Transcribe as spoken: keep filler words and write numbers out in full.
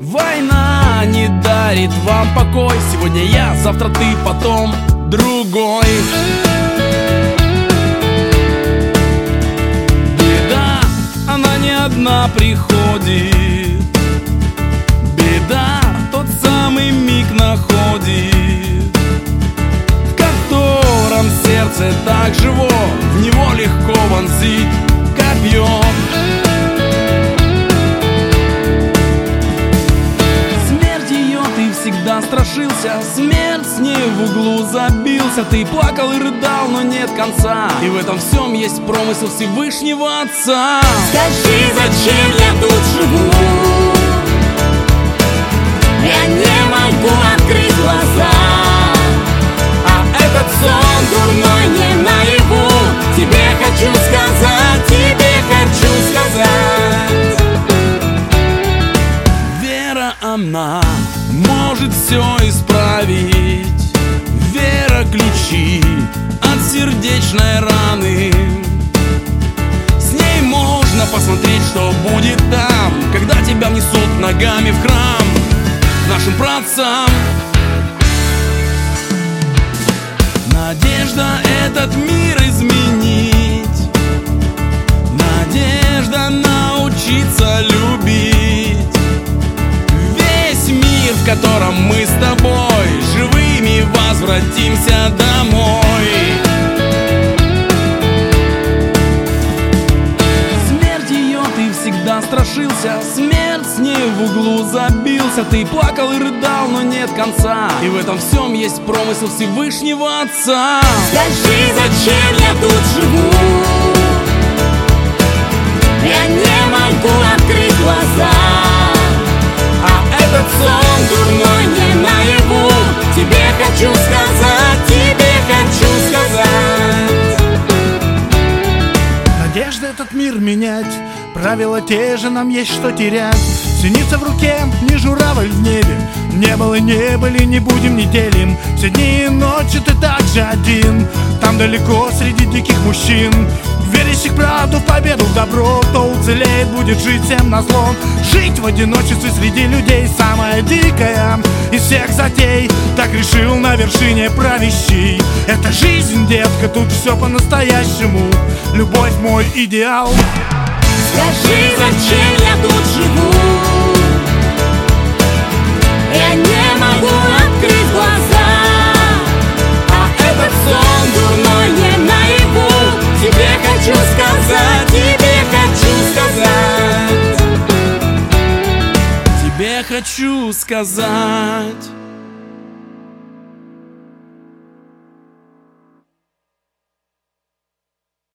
Война не дарит вам покой. Сегодня я, завтра ты, потом другой. Беда, она не одна приходит. Беда, тот самый миг находит, в котором сердце так живо, в него легко вонзить копьем. Смерть ее ты всегда страшился, смерть с ней в углу забился. Ты плакал и рыдал, но нет конца, и в этом всем есть промысел Всевышнего Отца. Скажи, зачем я тут живу? Я не могу открыть глаза, А этот сон дурной не наяву. Тебе хочу сказать, тебе хочу сказать. Вера, она может все исправить. Вера — ключи от сердечной раны. С ней можно посмотреть, что будет там, когда тебя внесут ногами в храм к нашим праотцам. Надежда этот мир изменить, надежда научиться любить. Весь мир, в котором мы с тобой живыми возвратимся домой. Смерть ее ты всегда страшился, смерть с ней в углу забился. Ты плакал и рыдал, но нет конца, и в этом всем есть промысел Всевышнего Отца. Скажи, зачем я тут живу? Я не могу открыть глаза, А этот сон дурной не наяву. Тебе хочу сказать, тебе хочу сказать. Надежда этот мир менять, правила те же, нам есть что терять. Синица в руке, не журавль в небе. Не было, не были, не будем, не делим. Все дни и ночи ты так же один. Там далеко среди диких мужчин, верящих в правду, в победу, в добро. Кто уцелеет, будет жить всем назло. Жить в одиночестве среди людей самое дикое из всех затей. Так решил на вершине правящий. Это жизнь, детка, тут все по-настоящему. Любовь мой идеал. Скажи, зачем я тут живу? Я не могу открыть глаза, А этот сон дурной не наяву. Тебе хочу сказать, тебе хочу сказать. тебе хочу сказать.